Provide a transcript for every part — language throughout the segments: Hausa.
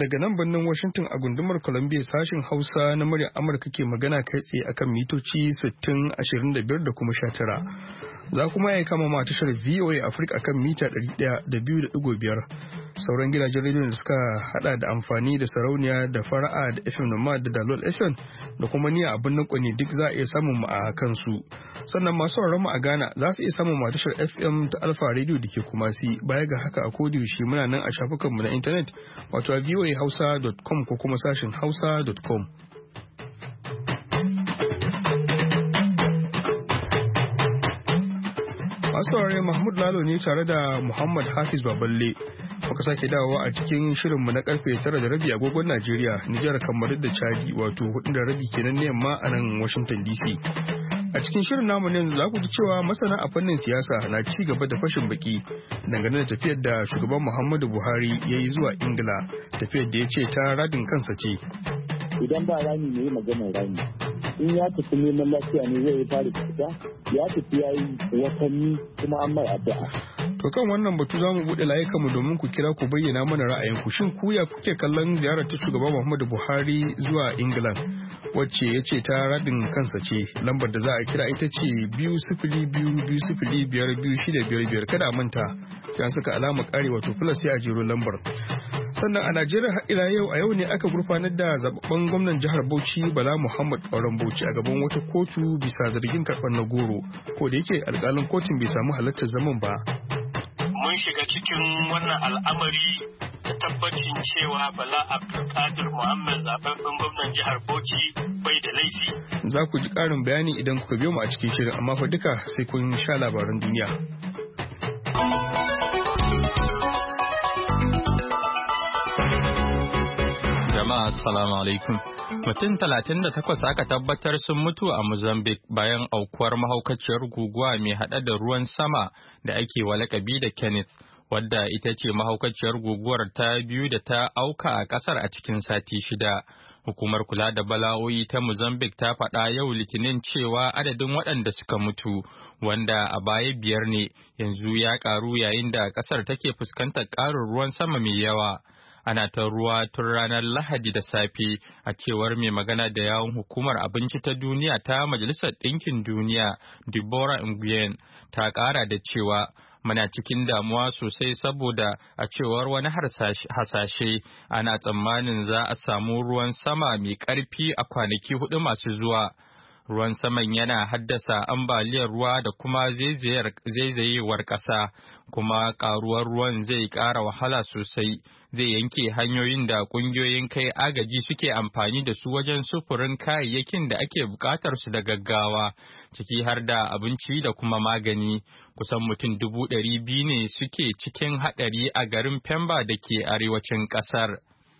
daga nan birnin Washington a gundumar Columbia sashin Hausa na muryar Amurka ke magana kai tsaye akan mitoci 60, 25 da kuma 19. Za kuma ya kama ma tashar VOA Africa akan mita 102.5. Sauran gidajen rediyon da suka hada da amfani da sarauniya da fara'a da FM Nomad da Dalol FM da kuma niya a birnin Kwani duk za a iya samun mu a kansu. Sannan masu sauraron mu a Ghana za su iya samun mu a tashar FM ta Alpha Radio da ke Kumasi. Baya ga haka a kodiyoshi muna nan a shafukanmu na intanet wato a voahausa.com ko kuma sashin hausa.com. Masu saurare Mahmud Lalo ne tare da Muhammad Hafiz Baballe. Muka sake dawowa a cikin shirinmu na karfe 9:30 agogon Najeriya, Nijar, Kamaru da Chadi wato 4:30 kenan ne yamma a nan Washington DC. A cikin shirin namu ne za ku ji cewa masana a fannin siyasa na ci gaba da fashin baki dangane da tafiyar da shugaban Muhammadu Buhari ya yi zuwa Ingila, tafiyar da ya ce ta radin kansa ce. Idan ba rami ne maganar rami, in ya tafi neman lafiya ne zai fara fita, ya tafi ya yi watanni kuma an mai addu'a. To kan wannan batu za mu buɗe layukanmu domin ku kira ku bayyana mana ra'ayinku. Shin ku ya kuke kallon ziyarar ta shugaban Muhammadu Buhari zuwa England wacce ya ce ta radin kansa ce? Lambar da za a kira ita ce 202-205-2655. Kada a manta sai an saka alamar ƙari wato plus sai a jero lambar. Sannan a Najeriya har ila yau a yau ne aka gurfanar da zababben gwamnan jihar Bauchi Bala Muhammad Auren Bauchi a gaban wata kotu bisa zargin karɓar na goro, ko da yake alƙalin kotun bai samu halartar zaman ba. Mun shiga cikin wannan al'amari da tabbacin cewa Bala Abdulkadir Muhammad zababben gwamnan jihar Bauchi bai da laifi. Za ku ji ƙarin bayani idan kuka biyo mu a cikin shirin, amma fa duka sai kun sha labaran duniya. Jama'a assalamu alaikum. Mutum 38 aka tabbatar sun mutu a Mozambique bayan aukuwar mahaukaciyar guguwa mai hada da ruwan sama da ake wa lakabi da Kenneth, wadda ita ce mahaukaciyar guguwar ta biyu da ta auka a kasar a cikin sati 6. Hukumar kula da bala'o'i ta Mozambique ta faɗa yau Litinin cewa adadin waɗanda suka mutu, wanda a baya 5 ne, yanzu ya ƙaru yayin da ƙasar take fuskantar ƙarin ruwan sama mai yawa. Ana ta ruwa tun ranar Lahadi da safe, a cewar mai magana da yawun hukumar abinci ta duniya ta Majalisar Ɗinkin Duniya, Deborah Nguyen, ta ƙara da cewa muna cikin damuwa sosai saboda a cewar wani hasashe ana tsammanin za a samu ruwan sama mai ƙarfi a kwanaki 4 masu zuwa. Ruwan saman yana haddasa ambaliyar ruwa da kuma zaizayewar ƙasa, kuma ƙaruwar ruwan zai ƙara wahala sosai, zai yanke hanyoyin da ƙungiyoyin kai agaji suke amfani da su wajen sufurin kayayyakin da ake buƙatar su da gaggawa, ciki har da abinci da kuma magani. Kusan mutum 200,000 ne suke cikin haɗari a garin Pemba da ke arewacin ƙasar.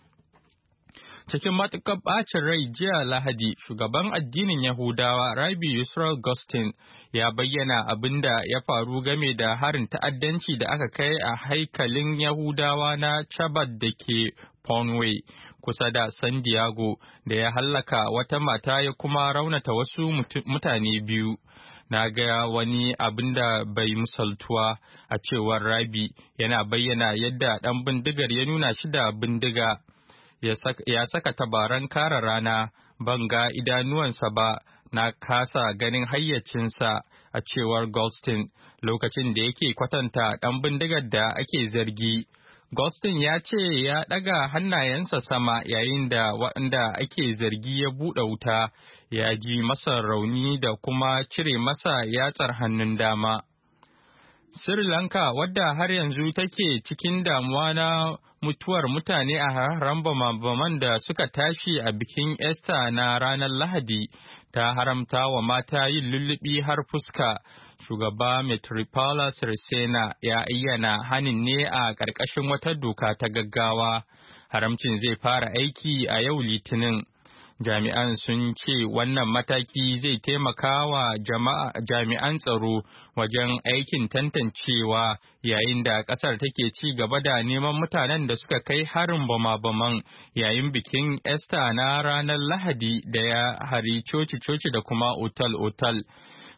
Cikin matuƙar ɓacin rai jiya Lahadi, shugaban addinin Yahudawa Rabbi Yisrael Gustin ya bayyana abin da ya faru game da harin ta'addanci da aka kai a haikalin Yahudawa na Chabad da ke Conway, kusa da San Diego, da ya hallaka wata mata ya kuma raunata wasu mutane 2. Na ga wani abin da bai misaltuwa, a cewar Rabbi, yana bayyana yadda ɗan bindigar ya nuna shi da bindiga. Ya saka tabaran kare rana, ban ga idanuwansa ba, na kasa ganin hayyacinsa, a cewar Goldstein, lokacin da yake kwatanta ɗan bindigar da ake zargi. Goldstein ya ce ya ɗaga hannayensa sama yayin da waɗanda ake zargi ya buɗe wuta, ya ji masa rauni da kuma cire masa yatsar hannun dama. Sri Lanka, wadda har yanzu take cikin damuwa na mutuwar mutane a hararen bama-baman da suka tashi a bikin Easter na ranar Lahadi, ta haramta wa mata yin lullubi har fuska. Shugaba Maithripala Sirisena ya ayyana hanin ne a ƙarƙashin wata doka ta gaggawa. Haramcin zai fara aiki a yau Litinin. Jami'an sun ce wannan mataki zai taimaka wa jami'an tsaro wajen aikin tantancewa, yayin da ƙasar take ci gaba da neman mutanen da suka kai harin bama-baman yayin bikin Easter na ranar Lahadi da ya hari coci-coci da kuma otal-otal.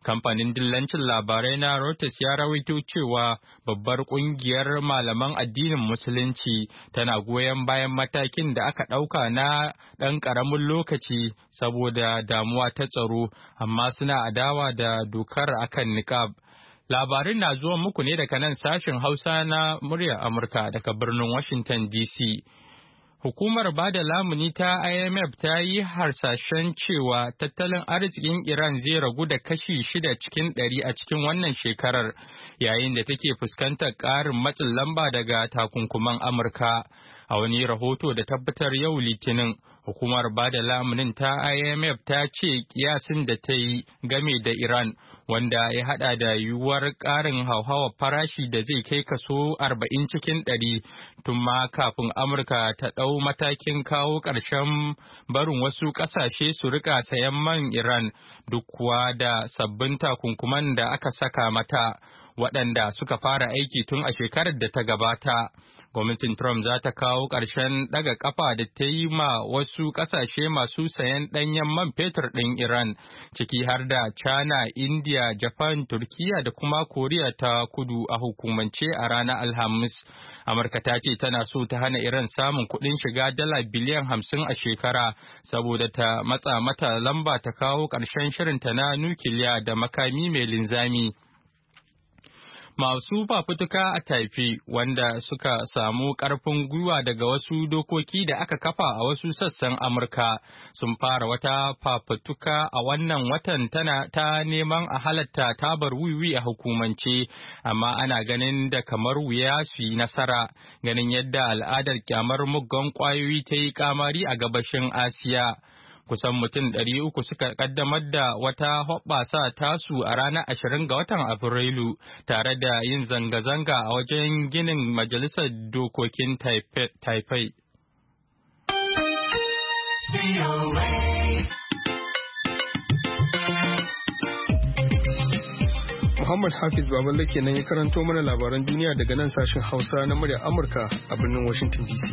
Kamfanin dillancin labarai na Reuters ya rawaito cewa babbar kungiyar malaman addinin Musulunci tana goyon bayan matakin da aka ɗauka na ɗan ƙaramin lokaci saboda damuwa ta tsaro, amma suna adawa da dokar akan niqab. Labarin na zuwa muku ne daga nan sashen Hausa na muryar Amurka daga birnin Washington DC. Hukumar bada lamuni ta IMF ta yi harsashen cewa tattalin arzikin Iran zai ragu da kashi 6 cikin 100 a cikin wannan shekarar, yayin da take fuskantar ƙarin matsin lamba daga takunkuman Amurka. A wani rahoto da tabbatar yau Litinin, hukumar bada lamunin ta IMF ta ce kiyasin da ta yi game da Iran, wanda ya hada da yiwuwar ƙarin hauhawar farashi da zai kai kaso 40 cikin 100 tun ma kafin Amurka ta ɗau matakin kawo ƙarshen barin wasu ƙasashe su rika sayan man Iran, duk kuwa da sabbin takunkuman da aka saka mata, waɗanda suka fara aiki tun a shekarar da ta gabata. Gwamnatin Trump za ta kawo ƙarshen ɗaga ƙafa da ta yi ma wasu ƙasashe masu sayan ɗanyen man fetur ɗin Iran, ciki har da China, India, Japan, Turkiya da kuma Koriya ta Kudu a hukumance a ranar Alhamis. Amurka ta ce tana so ta hana Iran samun kuɗin shiga dala biliyan 50 a shekara saboda ta matsa mata lamba ta kawo ƙarshen shirinta na nukiliya da makami mai linzami. Masu fafutuka a Taipei wanda suka samu ƙarfin gwiwa daga wasu dokoki da aka kafa a wasu sassan Amurka sun fara wata fafutuka a wannan watan ta neman a halatta tabar wiwi a hukumance, amma ana ganin da kamar wuya su yi nasara ganin yadda al'adar kyamar muggan ƙwayoyi ta yi kamari a gabashin Asiya. Kusan mutum 300 suka kaddamar da wata hoɓɓasa tasu a ranar 20 ga watan Afrilu tare da yin zanga-zanga a wajen ginin Majalisar Dokokin Taipei. Muhammad Hafiz Baballe kenan ya karanto mana labaran duniya daga nan sashen Hausa na muryar Amurka a birnin Washington DC.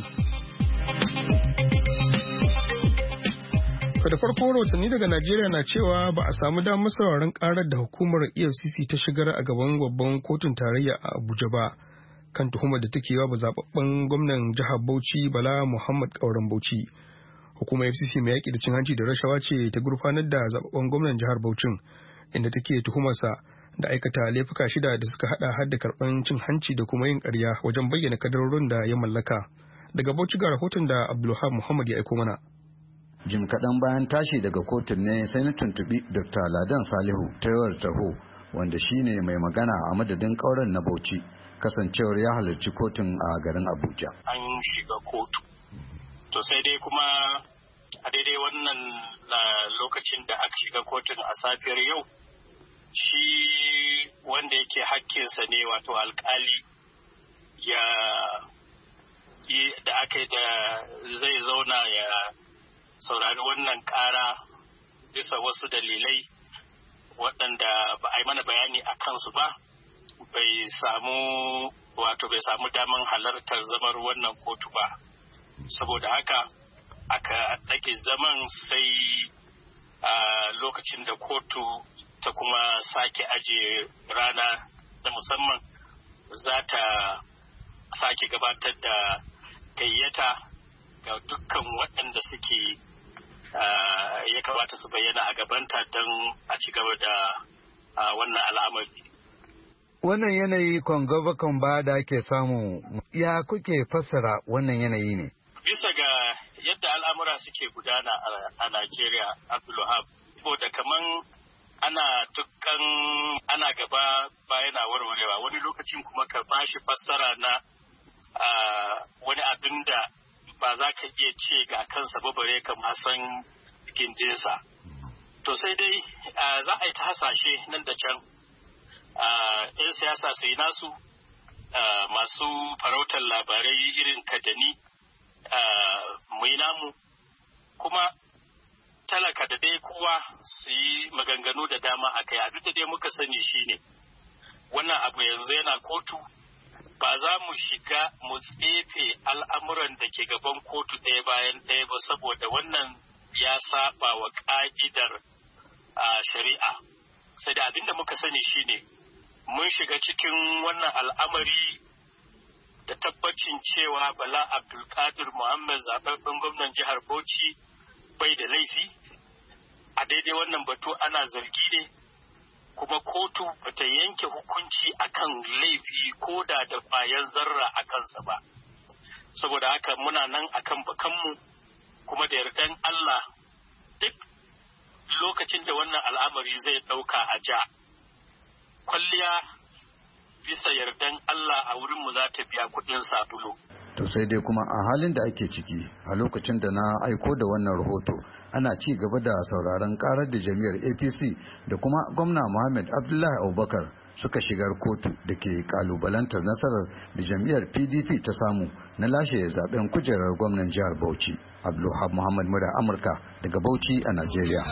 Da farko rahotanni daga Najeriya na cewa ba a samu damar sauraron karar da hukumar EFCC ta shigar a gaban babban kotun tarayya a Abuja ba kan tuhumar da take wa zababben gwamnan jihar Bauchi Bala Muhammad Kauran Bauchi. Hukumar EFCC mai yaki da cin hanci da rashawa ce ta gurfanar da zababben gwamnan jihar Bauchin inda take tuhumarsa da aikata laifuka 6 da suka hada har da karban cin hanci da kuma yin ƙarya wajen bayyana kadarorin da ya mallaka. Daga Bauchi ga rahoton da Abdulwahab Muhammad ya aiko mana. Jim kaɗan bayan tashi daga kotun ne sai na tuntuɓi Dr. Ladan Salihu Taiwar Taho, wanda shine mai magana a madadin ƙauren na Bauchi, kasancewar ya halarci kotun a garin Abuja. An shiga kotu. To sai dai kuma a daidai wannan lokacin da aka shiga kotun a safiyar yau, shi wanda yake hakkinsa ne wato alkali ya da aka yi da zai zauna ya saurari wannan ƙara bisa wasu dalilai waɗanda ba a yi mana bayani a kansu ba, bai samu daman halartar zamar wannan kotu ba. Saboda haka aka ɗage zaman sai a lokacin da kotu ta kuma sake aje rana da musamman za ta sake gabatar da gayyata ga dukkan waɗanda suke ya kamata su bayyana a gabanta don a ci gaba da wannan al'amari. Wannan yanayi kan ba da ake samu, ya kuke fassara wannan yanayi ne? Bisa ga yadda al'amura suke gudana a Najeriya, Abdulwahab, da kaman ana gaba bayan a warwarewa, wani lokacin kuma ka bashi fassara na wani abin da ba za ka iya ce ga kansa ba bare ka san gindinsa. To sai dai za a yi ta hasashe nan da can. 'Yan siyasa su yi nasu, masu farautar labarai irin kadani mu yi namu, kuma talaka da dai kowa su yi maganganu da dama a kai. Abin da dai muka sani shine wannan abu yanzu yana kotu. Ba za mu shiga mu tsefe al'amuran da ke gaban kotu ɗaya bayan ɗaya ba, saboda wannan ya saba wa ƙa'idar shari'a. sai da abin da muka sani shine mun shiga cikin wannan al'amari da tabbacin cewa Bala Abdulkadir Muhammad zaɓaɓɓen gwamnan jihar Bauchi bai da laifi. A daidai wannan batu ana zargi ne, kuma kotu bata yanke hukunci akan laifi ko da ƙwayar zarra a kansa ba. Saboda haka muna nan akan bakanmu, kuma da yardan Allah duk lokacin da wannan al'amari zai ɗauka a ja, kwalliya bisa yardan Allah a wurinmu za ta biya kuɗin sabulu. To sai dai kuma a halin da ake ciki a lokacin da na aiko da wannan rahoto ana ci gaba da sauraron karar da jami'ar APC da kuma gwamna Muhammad Abdullahi Abubakar suka shigar kotu da ke kalubalantar nasarar da jami'ar PDP ta samu na lashe zaben kujerar gwamnan jihar Bauchi. Abdulwahab Muhammad Mura Amurka daga Bauchi a Najeriya.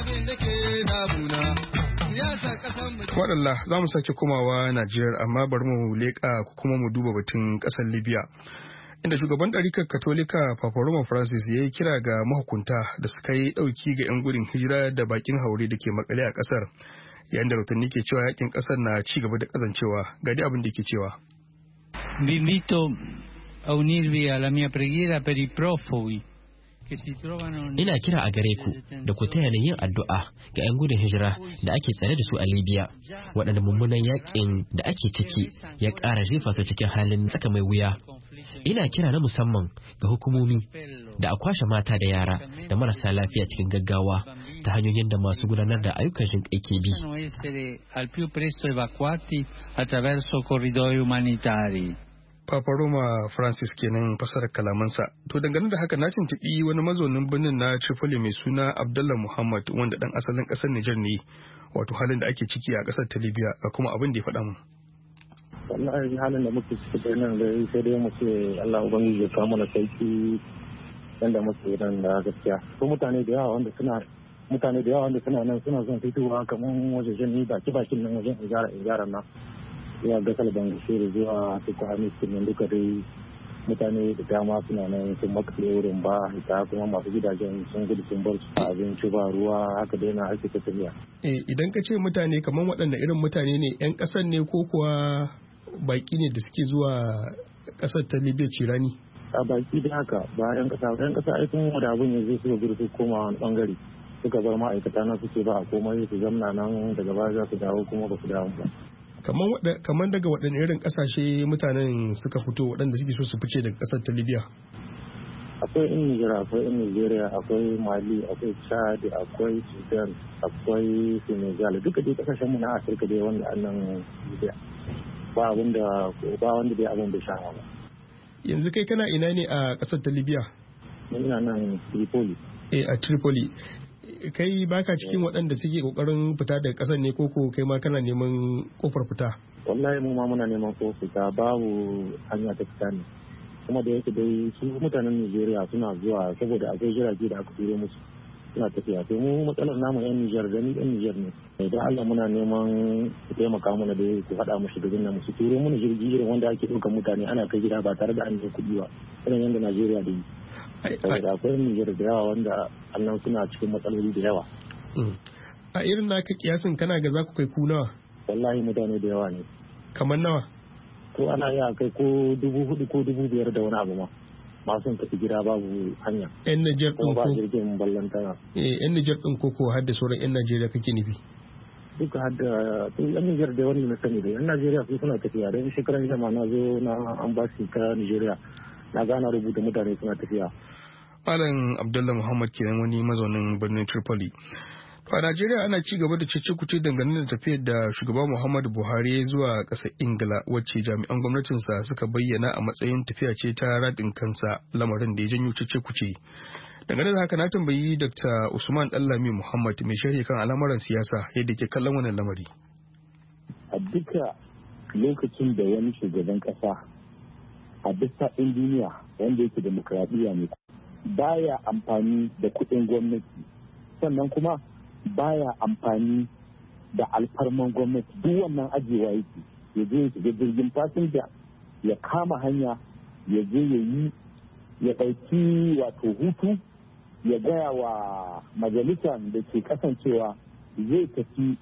Waɗanda za mu sake komawa Najeriya, amma bari mu leƙa kuma mu duba batun ƙasar Libya. Inda shugaban ɗarikar Katolika Papa Roma Francis ya yi kira ga mahukunta da suka yi ɗauki ga 'yan gudun hijira da bakin haure da ke makale a ƙasar, yayin da rahotanni ke cewa yakin ƙasar na ci gaba da ƙazancewa. Ga dai abin da ke cewa. Vi invito a unirvi alla mia preghiera per i profughi. Ina kira a gare ku da ku taya ni yin addu'a ga 'yan gudun hijira da ake tsare da su a Libya, waɗanda mummunan yakin da ake ciki ya ƙara jefa su cikin halin tsaka mai wuya. Ina kira na musamman ga hukumomi da a kwashe mata da yara da marasa lafiya cikin gaggawa ta hanyoyin da masu gudanar da ayyukan jinƙai ke bi. Papa Roma Francis kenan fasarar kalamansa. To dangane da haka na tuntuɓi wani mazaunin birnin na Tripoli mai suna Abdullah Muhammad, wanda ɗan asalin ƙasar Nijar ne, wato halin da ake ciki a ƙasar ta Libya, ga kuma abin da ya faɗa mun. Wallahi halin da muke ciki da nan dai sai dai mu ce Allah ubangiji ya kawo mana sauki yanda muke nan da gaskiya. Ko mutane da yawa wanda suna nan suna son fitowa kamar wajejen ni bakin nan wajen igara nan. Ya ga kalban shiru zuwa su kwami nan duka dai mutane da dama suna nan sun makale wurin ba, ita kuma masu gidajen sun gudu sun bar su abinci ba ruwa, haka dai na ake ta tafiya. Idan ka ce mutane kamar waɗanne irin mutane ne, 'yan ƙasar ne ko kuwa baki ne da suke zuwa ƙasar ta Libya cirani? A baki da haka ba 'yan ƙasa ai sun da abin yanzu suka gudu su koma wani bangare, suka bar ma'aikata na suke ba a komai su zamna nan daga baya za su dawo kuma ba su dawo ba. Kamar daga waɗanne irin ƙasashe mutanen suka fito waɗanda suke so su fice daga ƙasar ta Libya? Akwai in Nijar, akwai in Nigeria, akwai Mali, akwai Chad, akwai Sudan, akwai Senegal, duka dai ƙasashen mu na Afirka dai wanda annan Libya. Ba wanda dai abin da sha'a ba. Yanzu kai kana ina ne a ƙasar ta Libya? Ina nan Tripoli. A Tripoli. Kai baka cikin waɗanda suke kokarin fita daga ƙasar ne, koko kai ma kana neman kofar fita? Wallahi mu ma muna neman kofar fita, babu hanya ta fita ne. Kuma da yake dai su mutanen Nigeria suna zuwa saboda akwai jirage da aka turo musu suna tafiya. To mu matsalar namu 'yan Nijar da ni 'yan Nijar ne. Idan Allah muna neman ku taimaka mana da ku faɗa musu da ginnan musu turo mana jirgi irin wanda ake ɗaukar mutane ana kai gida ba tare da an yi kuɗi ba. Irin yadda Najeriya da yi. Saboda akwai Nijar da yawa wanda annan suna cikin matsaloli da yawa. A irin naka kiyasin kana ga za ku kai ku nawa? Wallahi mutane da yawa ne. Kamar nawa? Ko ana iya kai ko 4,000 ko 5,000 da wani abu ma. Masu tafi gida babu hanya. 'Yan Nijar ɗin ko? Ba jirgin ballantana. 'Yan Nijar ɗin ko har da sauran 'yan Najeriya kake nufi? Duka har da 'yan Nijar da wani na sani da 'yan Najeriya su suna tafiya. Don shekaran jama na zo na ambasi ta Nijeriya. Na gana rubuta mutane suna tafiya. Malam Abdullah Muhammad kenan wani mazaunin birnin Tripoli. To a Najeriya ana ci gaba da cece-kuce dangane da tafiyar da shugaba Muhammadu Buhari zuwa ƙasar Ingila, wacce jami'an gwamnatinsa suka bayyana a matsayin tafiya ce ta raɗin kansa, lamarin da ya janyo cece-kuce. Dangane da haka na tambayi Dr. Usman Dallami Muhammad, mai sharhi kan al'amuran siyasa, yadda ke kallon wannan lamari. A duka lokacin da wani shugaban ƙasa a duk faɗin duniya wanda yake demokradiyya ne baya amfani da kuɗin gwamnati, sannan kuma baya amfani da alfarman gwamnati, duk wannan ajewa yake ya je ya shiga jirgin fasinja ya kama hanya ya je ya ɗauki wato hutu ya gaya wa majalisar da ke kasancewa zai tafi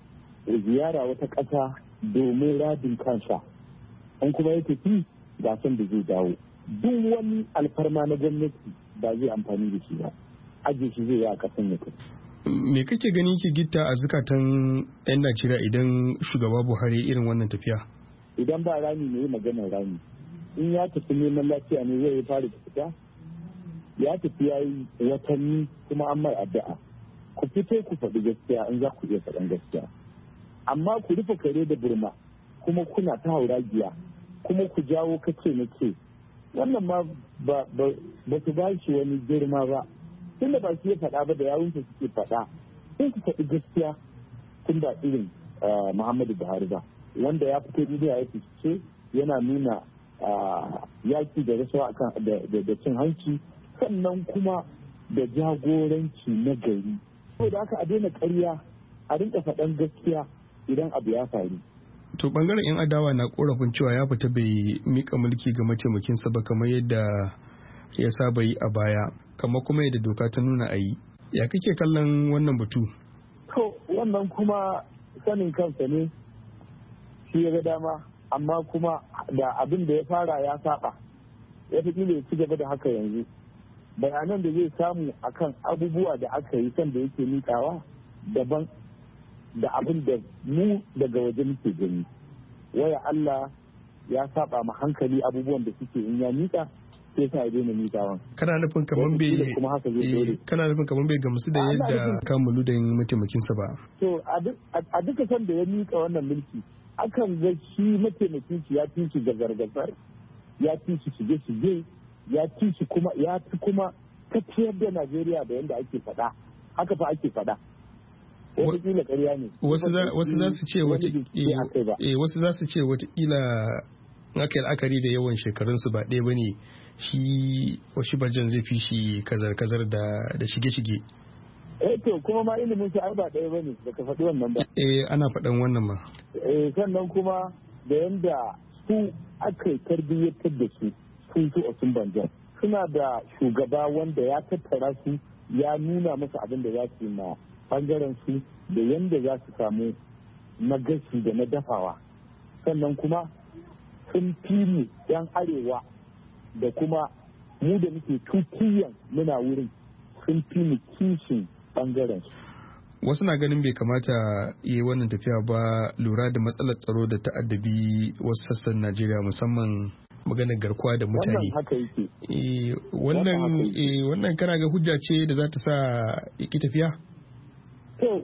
ziyara wata ƙasa domin radin kansa, an kuma ya tafi ga son da zai dawo. Duk wani alfarma na gwamnati ba zai amfani da shi ba, ajiye shi zai yi a ƙasan ya tafi. Me kake gani ke gitta a zukatan 'yan Najeriya idan shugaba Buhari irin wannan tafiya? Idan ba rami ne yi maganar rami, in ya tafi neman lafiya ne zai fara da fita, ya tafi ya yi watanni kuma an mai addu'a. Ku fito ku faɗi gaskiya in za ku iya faɗan gaskiya, amma ku rufe kare da burma kuma kuna ta hauragiya kuma ku jawo kace na ce, wannan ma ba su ba shi wani girma ba. Tun da ba su ya faɗa ba da yawunsa suke faɗa, sun ku faɗi gaskiya tun ba irin Muhammadu Buhari ba, wanda ya fito duniya ya fice yana nuna yaki da rasuwa da cin hanci, sannan kuma da jagoranci na gari. Saboda haka a daina ƙarya, a rinka faɗan gaskiya idan abu ya faru. To bangaren 'yan adawa na korafin cewa ya fita bai mika mulki ga mataimakinsa ba kamar yadda ya saba yi a baya, kamar kuma yadda doka ta nuna a yi. Ya kake kallon wannan batu? To wannan kuma sanin kansa ne, shi ya ga dama, amma kuma da abin da ya fara ya saba, ya fi ya ci gaba da haka yanzu. Bayanan da zai samu akan abubuwa da aka yi kan da yake miƙawa daban da abin da mu daga waje muke gani. Waya Allah ya saba ma hankali abubuwan da suke in ya miƙa, sai sa ya daina miƙawan. Kana nufin kaman bai gamsu da yadda kamulu da yin mataimakinsa ba? To a duka san da ya miƙa wannan mulki, akan ga shi mataimakin shi ya fi shi gazar-gazar, ya fi shi shige-shige, ya fi kuma tafiyar da Najeriya da yadda ake faɗa. Haka fa ake faɗa. Wataƙila ƙarya ne. Wasu za su ce watakila aka yi la'akari da yawan shekarunsu ba ɗaya ba ne, shi Oshibajan zai fi shi kazar-kazar da shige-shige. To kuma ma ilimin su ai ba ɗaya ba ne, da ka faɗi wannan ba. Ana faɗan wannan ma. Sannan kuma da yanda su aka yi tarbiyyatar da su Osunbanjo, suna da shugaba wanda ya tattara su, ya nuna musu abin da za su yi na bangaren su da yanda za su samu na gashi da na dafawa. Sannan kuma sun fi yan arewa da kuma mu da muke tukiyan muna wurin, sun fi mu kishin bangaren su. Wasu na ganin bai kamata yi wannan tafiya ba, lura da matsalar tsaro da ta'addabi wasu sassan Najeriya, musamman maganar garkuwa da mutane. Wannan haka yake. Wannan kana ga hujja ce da za ta sa ki tafiya? To,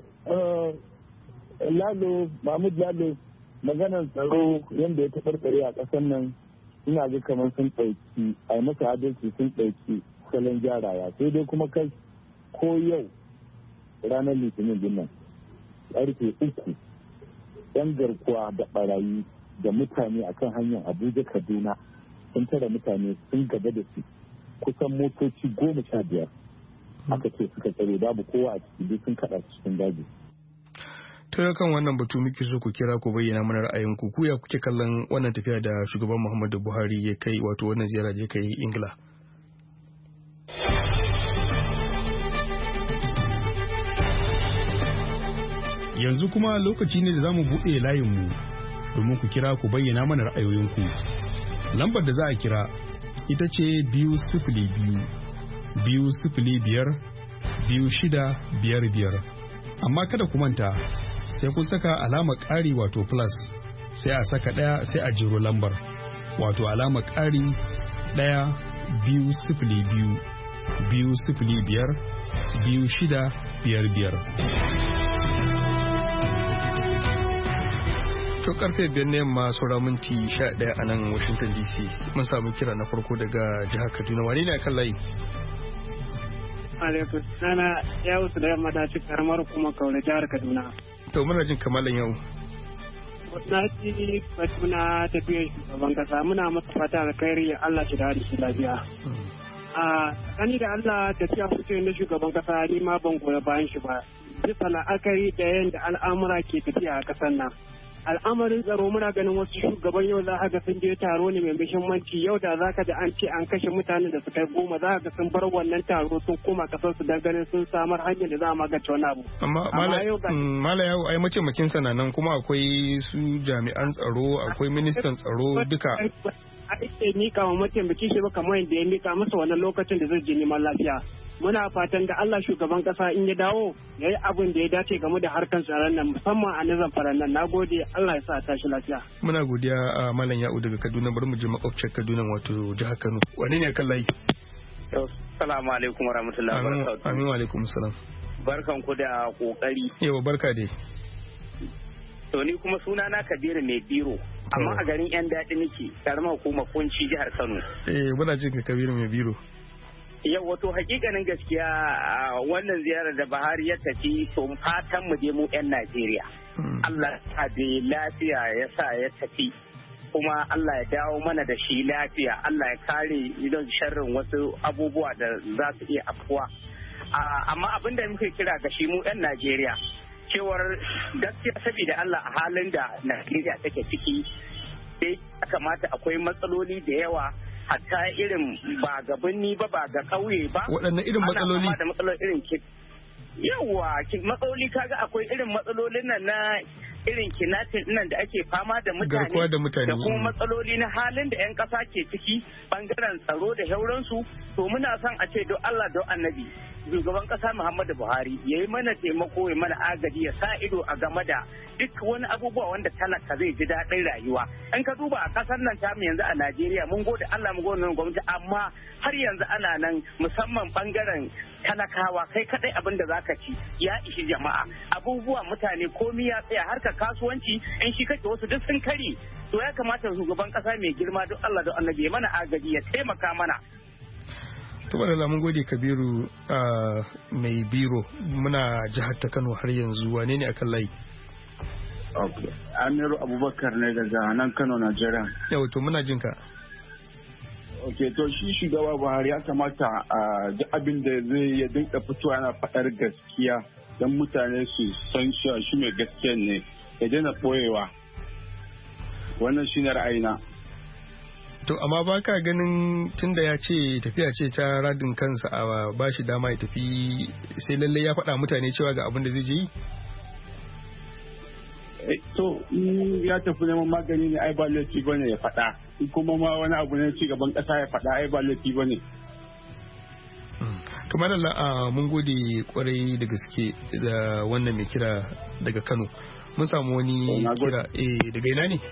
Mahmud Lalo, maganar tsaro yadda ya taɓarɓare a ƙasar nan, ina ga kamar sun ɗauki, a masa adalci sun ɗauki salon gyarawa. Sai dai kuma kai ko yau ranar Litinin din nan, ƙarfe 3, 'yan garkuwa da ɓarayi da mutane akan hanyar Abuja Kaduna sun tara mutane sun gaba da su kusan motoci 15 aka ce suka tsare, babu kowa a ciki, duk sun kada cikin daji. Ta kan wannan batu muke so ku kira ku bayyana mana ra'ayinku, ku ya kuke kallon wannan tafiya da shugaban Muhammadu Buhari ya kai, wato wannan ziyara je kai Ingila? Yanzu kuma lokaci ne da za mu buɗe layinmu domin ku kira ku bayyana mana ra'ayoyinku. Lambar da za a kira ita ce 202-205-2655. Amma kada ku manta, sai kun saka alamar ƙari wato plus, sai a saka ɗaya sai a jiro lambar, wato alamar ƙari 1-205-2655. To karfe 5 na yamma saura minti 11 a nan Washington DC. Mun samu kira na farko daga jihar Kaduna. Wani ne akan layi? Alaikum. Sana Yawu da yamma da ci karamar kuma Kaure jihar Kaduna. To muna jin kamalan yau. Na ci Kaduna tafiyar shugaban kasa, muna masa fata alkhairi, Allah shi da shi lafiya. A tsakani da Allah tafiya fice na shugaban kasa ni ma ban goya bayan shi ba. Bisa la'akari da yadda al'amura ke tafiya a kasar nan. al'amarin tsaro muna ganin wasu shugaban yau za ga sun je taro ne mai muhimmanci yau da za ka ji an ce an kashe mutanen da suka yi 10 za ga sun bar wannan taro sun koma kasar su don ganin sun samar hanyar da za a magance wani abu. Mala yawo ai mataimakin sana nan kuma akwai su jami'an tsaro akwai ministan tsaro duka. Ake mika wa mataimakin shi ba kamar yadda ya mika masa wannan lokacin da zai je neman lafiya. Muna fatan da Allah shugaban kasa in ya dawo ya yi abin da ya dace game da harkar tsaron nan musamman a nizam faran nan. Nagode Allah ya sa tashi lafiya. Muna godiya a Malam Ya'u daga Kaduna bari mu je makwabcin Kaduna wato jihar Kano. Wane ne kan layi? Assalamu alaikum warahmatullahi wabarakatuh. Amin wa alaikum salam. Barkan ku da kokari. Yawa barka dai. To ni kuma suna na Kabiru mai biro. Amma a garin yan daɗi nake karamar hukumar Kunci jihar Kano. Muna jin ka Kabiru mai biro. Yau wato hakikanin gaskiya wannan ziyarar da Buhari ya tafi to fatan mu je mu 'yan Najeriya. Allah ya da lafiya ya sa ya tafi kuma Allah ya dawo mana da shi lafiya. Allah ya kare idan sharrin wasu abubuwa da za su iya afkuwa. Amma abin da muke kira ga shi mu 'yan Najeriya cewar gaskiya saboda Allah a halin da Najeriya take ciki sai ya kamata akwai matsaloli da yawa hatta irin ba ga birni ba ga ƙauye ba. Waɗanne irin matsaloli? Ana da matsalolin irin yawa matsaloli kaga akwai irin matsalolin nan na irin kinatin nan da ake fama da mutane da kuma matsaloli na halin da 'yan ƙasa ke ciki bangaren tsaro da hauransu. To muna son a ce don Allah don annabi shugaban ƙasa Muhammadu Buhari ya yi mana taimako ya mana agaji ya sa ido a game da duk wani abubuwa wanda talaka zai ji daɗin rayuwa. In ka duba a ƙasar nan tamu yanzu a Najeriya mun gode Allah mun gode nan gwamnati amma har yanzu ana nan musamman bangaren talakawa kai kadai abin da zaka ci ya ishi jama'a abubuwa mutane komi ya tsaya harka kasuwanci in shi kake wasu duk sun kare. To ya kamata shugaban ƙasa mai girma don Allah don annabi ya mana agaji ya taimaka mana. Tuba da lamun gode Kabiru mai biro muna jihar ta Kano har yanzu wane ne akan layi? Amiru Abubakar ne daga nan Kano Najeriya. Yau to muna jinka. To shi shugaba Buhari ya kamata a duk abin da zai ya dinka fitowa yana faɗar gaskiya don mutane su san cewa shi mai gaskiya ne ya daina ɓoyewa. Wannan shine ra'ayina. To amma ba ka ganin tunda ya ce tafiya ce ta radin kansa a ba shi dama ya tafi sai lalle ya faɗa mutane cewa ga abin da zai je yi? To ya tafi neman magani ne ai ba laifi ba ne ya faɗa kuma ma wani abu ne ci gaban ƙasa ya faɗa ai ba laifi ba ne. Kamar Allah mun gode kwarai da gaske da wannan mai kira daga Kano. Mun samu wani kira daga ina ne?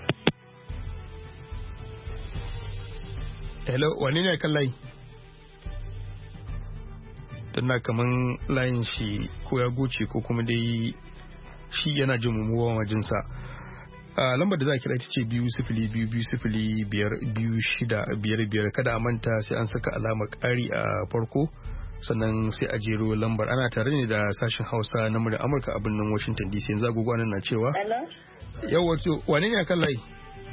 Hello, wani ne kan layi? Don na kaman layin shi ko ya goce ko kuma dai shi yana jin mummuwa majinsa. Lambar da za a kira ita ce 2-0-2-0-5-2-6-5-5 kada a manta sai an saka alamar ƙari a farko sannan sai a jero lambar. Ana tare ne da sashen Hausa na murya Amurka a birnin Washington DC. Yanzu agogo nan na cewa yau wato wane ne kan layi?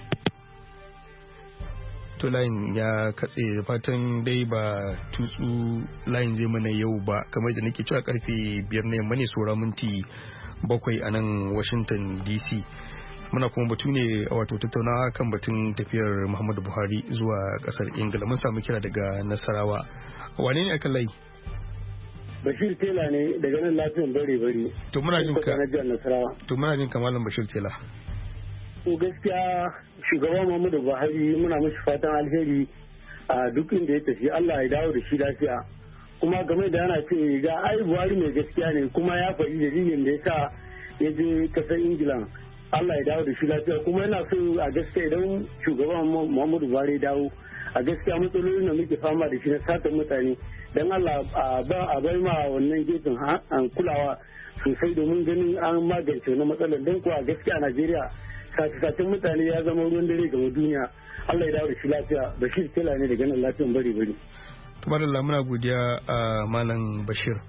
To layin ya katse da fatan dai ba tutsu layin zai mana yau ba kamar da nake cewa karfe 5 na yamma ne saura minti 7 a nan Washington DC. Muna kuma batu ne wato tattaunawa kan batun tafiyar Muhammadu Buhari zuwa kasar Ingila. Mun samu kira daga Nasarawa. Wane ne akan layi? Bashir Tela ne daga nan lafiyan bare. To muna jin ka. To muna jin ka Malam Bashir Tela. To gaskiya shugaban Muhammadu Buhari muna mashi fatan alheri a duk inda ya tafi Allah ya dawo da shi lafiya. Kuma game da yana ce ga ai Buhari mai gaskiya ne kuma ya faɗi dalilin da ya sa ya je kasar Ingila. Allah ya dawo da shi lafiya kuma yana so a gaskiya idan shugaban Muhammadu Buhari ya dawo a gaskiya matsalolin da muke fama da shi na satan mutane dan Allah a bai ma wannan gefen kulawa sosai domin ganin an magance wannan matsalar dan kuwa gaskiya a Najeriya sace mutane ya zama ruwan dare ga duniya. Allah ya dawo da shi lafiya. Bashir Tela ne daga nan lafiyan bare. Kamar Allah muna godiya a Malam Bashir.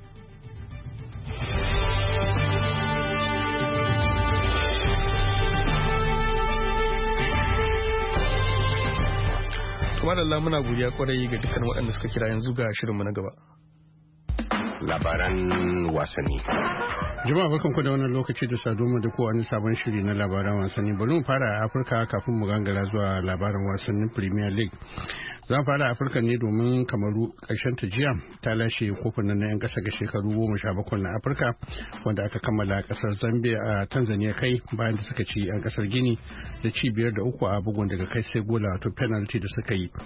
Kamar Allah muna godiya kwarai ga dukkan waɗanda suka kira yanzu ga shirinmu na gaba. Labaran wasanni. Jama'a barkanku da wannan lokaci da saduwa da kowa wani sabon shiri na labaran wasanni. Bari mu fara a Afirka kafin mu gangara zuwa labaran wasannin Premier League. Zan fara a Afirka ne domin Kamaru ƙarshen ta jiya ta lashe kofin na 'yan ƙasa ga shekaru 17 na Afirka wanda aka kammala a ƙasar Zambia a Tanzania kai bayan da suka ci 'yan ƙasar Gini da ci 5-3 a bugun daga kai sai gola wato penalty da suka yi.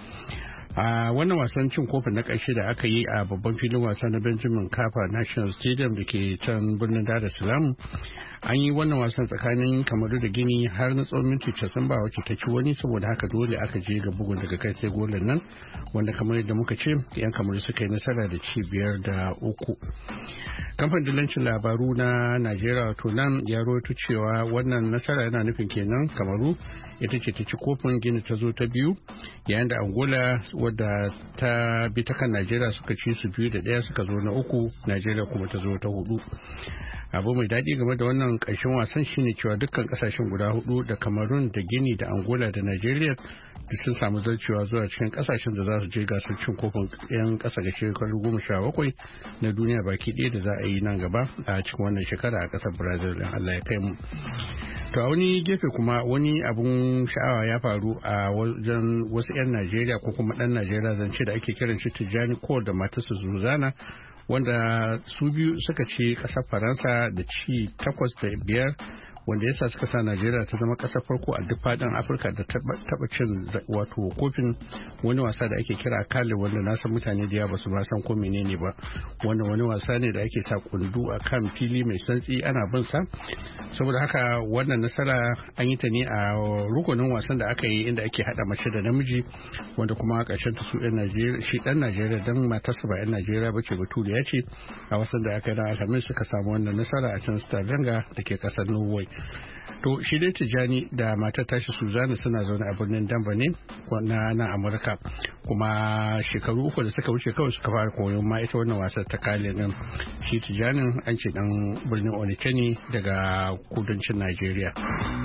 A wannan wasan cin kofin na ƙarshe da aka yi a babban filin wasa na Benjamin Mkapa National Stadium da ke can birnin Dar es Salaam, an yi wannan wasan tsakanin Kamaru da Gini har na tsawon minti 90 ba wacce ta ci wani, saboda haka dole aka je ga bugun daga kai sai golan nan wanda kamar yadda muka ce yan Kamaru suka yi nasara da ci 5-3. Kamfanin dillancin labaru na Najeriya wato nan ya rawaito cewa wannan nasara yana nufin kenan Kamaru ita ce ta ci kofin, Gini ta zo ta biyu, yayin da Angola wadda ta bi ta kan Najeriya suka ci su 2-1 suka zo na uku, Najeriya kuma ta zo ta hudu. Abu mai daɗi game da wannan ƙarshen wasan shine cewa dukkan ƙasashen guda hudu da Cameroon da Gini da Angola da Najeriya sun samu zarcewa zuwa cikin ƙasashen da za su je gasar cin kofin 'yan ƙasa ga shekaru 17 na duniya baki ɗaya da za a yi nan gaba a cikin wannan shekara a ƙasar Brazil din Allah ya kai mu. To a wani gefe kuma wani abun sha'awa ya faru a wajen wasu 'yan Najeriya ko kuma ɗan Najeriya zance da ake kiran shi Tijjani Cole da matarsa Zuzana, wanda su biyu suka ci ƙasar Faransa da ci 8-5, wanda yasa suka sa Najeriya ta zama ƙasar farko a duk faɗin Afirka da taɓa cin wato kofin wani wasa da ake kira Kale, wanda na san mutane da yawa ba su ma san ko menene ba. Wannan wani wasa ne da ake sa kundu a kan fili mai santsi ana bin sa. Saboda haka wannan nasara an yi ta ne a rukunin wasan da aka yi inda ake hada mace da namiji, wanda kuma ƙarshen ta su ɗan Najeriya, shi ɗan Najeriya dan matarsa ba 'yan Najeriya ba ce Baturiya ce, a wasan da aka yi na Alhamis suka samu wannan nasara a can Stavanger da ke ƙasar Norway. To shi dai Tijjani da matar tashi Suzana suna zaune a birnin Denver ne na Amurka, kuma shekaru 3 da suka wuce kawai suka fara koyon ma ita wannan wasar ta Kale din. Shi Tijjanin an ce dan birnin Onitsha ne daga kudancin Najeriya.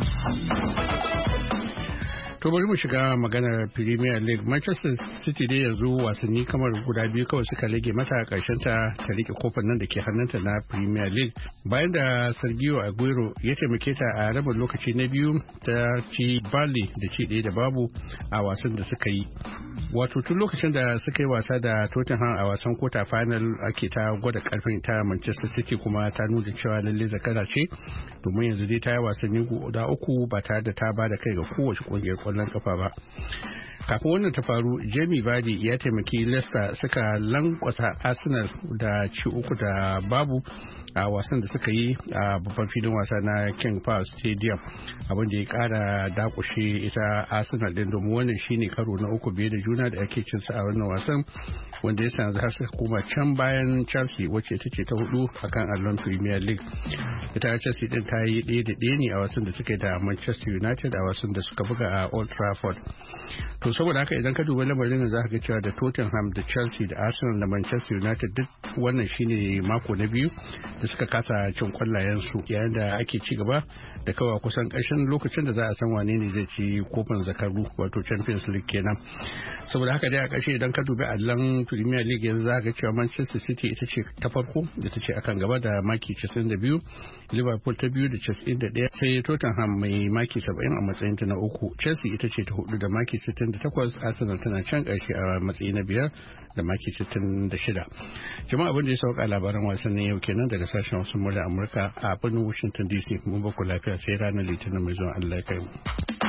To bari mu shiga maganar Premier League. Manchester City dai yanzu wasanni kamar guda biyu kawai suka rage mata karshen ta rike kofin nan da ke hannunta na Premier League, bayan da Sergio Aguero ya taimake ta a rabin lokaci na biyu ta ci Burnley da ci 1-0 a wasan da suka yi. Wato tun lokacin da suka yi wasa da Tottenham a wasan quarter final ake ta gwada karfin ta Manchester City, kuma ta nuna cewa lalle zakara ce, domin yanzu dai ta yi wasanni guda 3 ba tare da ta ba da kai ga kowace kungiyar kwallon kafa ba. Kafin wannan ta faru, Jamie Vardy ya taimaki Leicester suka lankwasa Arsenal da ci 3-0 a wasan da suka yi a babban filin wasa na King Power Stadium, abin da ya kara dakushe ita Arsenal din, domin wannan shine karo na 3 biye da juna da ake cin sa a wannan wasan, wanda ya yanzu har suka koma can bayan Chelsea wacce ita ce ta 4 akan allon Premier League. Ita Chelsea din ta yi 1-1 ne a wasan da suka yi da Manchester United a wasan da suka buga a Old Trafford. To saboda haka idan ka duba lamarin za ka ga cewa da Tottenham da Chelsea da Arsenal da Manchester United duk wannan shine mako na biyu da suka kasa cin kwallayen su, yayin da ake ci gaba da kawai kusan ƙarshen lokacin da za a san wane ne zai ci kofin zakaru wato Champions League kenan. Saboda haka dai a ƙarshe idan ka dubi allon Premier League yanzu za ka ga cewa Manchester City ita ce ta farko da ta ce akan gaba da maki 92, Liverpool ta biyu da 91, sai Tottenham mai maki 70 a matsayin ta na 3, Chelsea ita ce ta 4 da maki 68, Arsenal tana can ƙarshe a matsayi na 5 da maki 66. Jama'a abin da ya sauka labaran wasannin yau kenan daga sashen wasu murya Amurka a birnin Washington DC. Mun ba ku lafiya sai ranar Litinin mai zuwa Allah ya kai mu.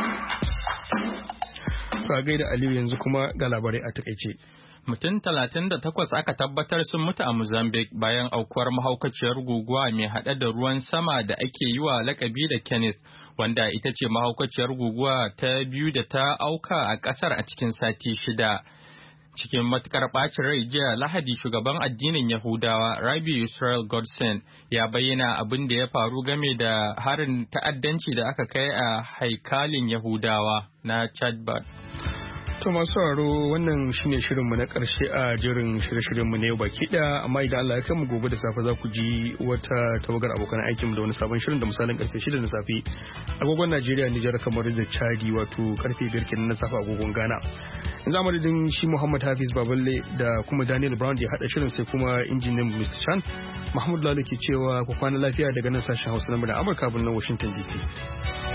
Ba gaida Aliyu, yanzu kuma ga labarai a takaice. Mutum 38 aka tabbatar sun mutu a Mozambique bayan aukuwar mahaukaciyar guguwa mai haɗe da ruwan sama da ake yi wa lakabi da Kenneth, wanda ita ce mahaukaciyar guguwa ta biyu da ta auka a ƙasar a cikin sati 6. Cikin matukar ɓacin rai jiya Lahadi, shugaban addinin Yahudawa Rabbi Israel Godson ya bayyana abin da ya faru game da harin ta'addanci da aka kai a haikalin Yahudawa na Chadbad. To masu sauraro wannan shine shirinmu na ƙarshe a jerin shirye-shiryenmu na yau baki ɗaya, amma idan Allah ya kai mu gobe da safe za ku ji wata tawagar abokan aikinmu da wani sabon shirin da misalin karfe 6 na safe agogon Najeriya, Nijar, kamar da Chadi, wato karfe 5 kenan na safe agogon Ghana. Yanzu amadadin shi Muhammad Hafiz Baballe da kuma Daniel Brown da ya haɗa shirin, sai kuma injiniyan Mr. Chan, Mahmud Lalo ke cewa ku kwana lafiya daga nan sashen Hausa na Amurka birnin Washington DC.